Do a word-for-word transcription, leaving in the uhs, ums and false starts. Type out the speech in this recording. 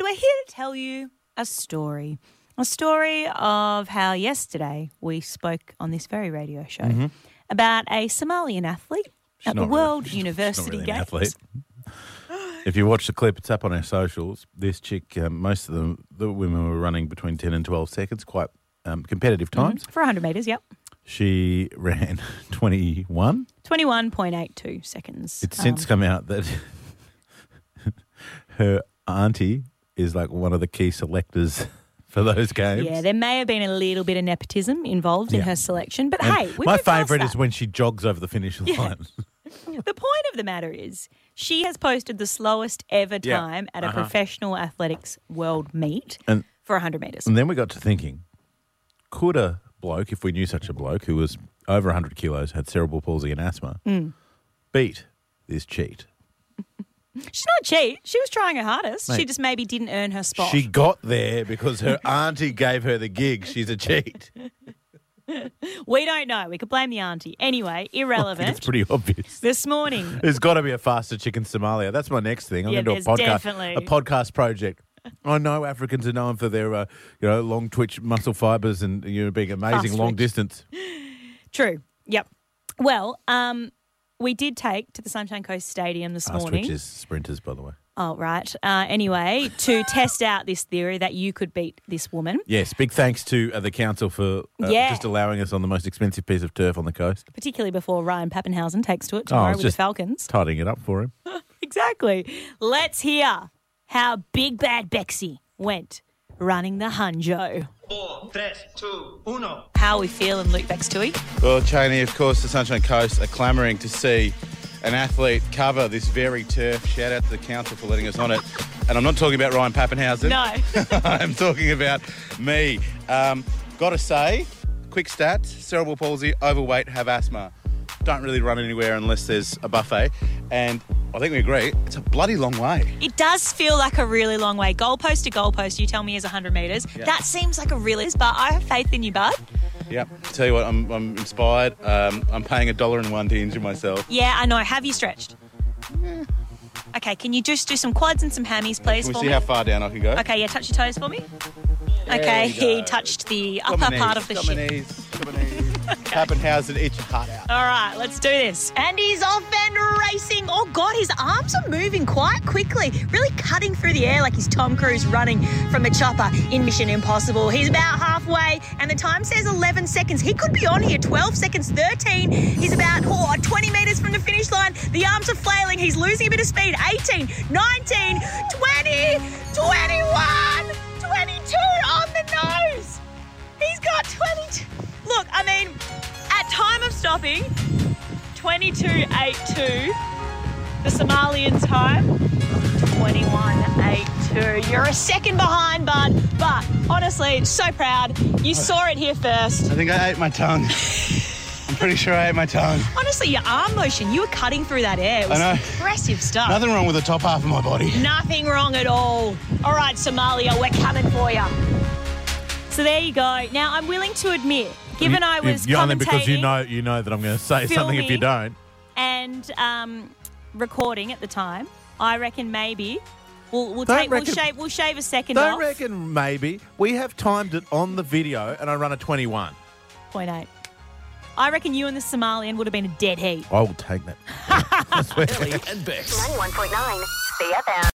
we're here to tell you a story. A story of how yesterday we spoke on this very radio show mm-hmm. about a Somalian athlete She's at the really, World she's University not really Games. An athlete. If you watch the clip, it's up on our socials. This chick, um, most of them, the women were running between ten and twelve seconds, quite um, competitive times. Mm-hmm. For one hundred metres, yep. She ran twenty-one. twenty-one point eight two seconds. It's since um, come out that her auntie is like one of the key selectors for those games. Yeah, there may have been a little bit of nepotism involved in yeah. her selection, but and hey, we my favourite is when she jogs over the finish line. Yeah. The point of the matter is she has posted the slowest ever time yeah. at a uh-huh. professional athletics world meet and, for one hundred metres. And then we got to thinking, could a bloke, if we knew such a bloke who was over one hundred kilos, had cerebral palsy and asthma, mm. beat this cheat? She's not cheat. She was trying her hardest. Mate, she just maybe didn't earn her spot. She got there because her auntie gave her the gig. She's a cheat. We don't know. We could blame the auntie. Anyway, irrelevant. It's pretty obvious. This morning. There's got to be a faster chicken Somalia. That's my next thing. I'm yeah, going to do a podcast, definitely. a podcast project. I know Africans are known for their, uh, you know, long twitch muscle fibres and you know being amazing Fast long twitch. distance. True. Yep. Well, um, we did take to the Sunshine Coast Stadium this Fast morning. twitch is sprinters, by the way. Oh, right. Uh, anyway, to test out this theory that you could beat this woman. Yes, big thanks to uh, the council for uh, yeah. just allowing us on the most expensive piece of turf on the coast. Particularly before Ryan Pappenhausen takes to it tomorrow oh, with the Falcons. Tidying it up for him. Exactly. Let's hear how Big Bad Bexy went running the Hunjo. Four, three, two, uno. How are we feeling, Luke Bextui? Well, Cheney, of course, the Sunshine Coast are clamouring to see an athlete cover this very turf. Shout out to the council for letting us on it. And I'm not talking about Ryan Pappenhausen. No. I'm talking about me. Um, got to say, quick stats, cerebral palsy, overweight, have asthma. Don't really run anywhere unless there's a buffet. And I think we agree, it's a bloody long way. It does feel like a really long way. Goalpost to goalpost, you tell me, is one hundred metres. Yeah. That seems like a really, but I have faith in you, bud. Yep. Tell you what, I'm, I'm inspired. Um, I'm paying a dollar and one to injure myself. Yeah, I know. Have you stretched? Yeah. Okay, can you just do some quads and some hammies, please, can we for see me? how far down I can go? Okay, yeah, touch your toes for me. There okay, he touched the got upper knees, part of the got shin. My knees, got my knees. Okay. Pappenhausen, itch your heart out. All right, let's do this. And he's off and racing. Oh, God, his arms are moving quite quickly, really cutting through the air like he's Tom Cruise running from a chopper in Mission Impossible. He's about halfway, and the time says eleven seconds. He could be on here, twelve seconds, thirteen. He's about oh, twenty metres from the finish line. The arms are flailing. He's losing a bit of speed. eighteen, nineteen, twenty, twenty-one, twenty-two on the nose. He's got twenty-two. Look, I mean, at time of stopping, twenty-two eighty-two. The Somalian time, twenty-one eighty-two. You're a second behind, bud. But honestly, so proud. You saw it here first. I think I ate my tongue. I'm pretty sure I ate my tongue. Honestly, your arm motion, you were cutting through that air. It was I know. impressive stuff. Nothing wrong with the top half of my body. Nothing wrong at all. All right, Somalia, we're coming for you. So there you go. Now, I'm willing to admit, given you, I was you, commentating... Only because you know, you know that I'm going to say something if you don't. And um, recording at the time, I reckon maybe we'll, we'll, Don't take, reckon, we'll, shave, we'll shave a second don't off. Don't reckon maybe. We have timed it on the video and I run a twenty-one. point eight. I reckon you and the Somalian would have been a dead heat. I will take that. Ellie and Bex. ninety-one point nine C F M.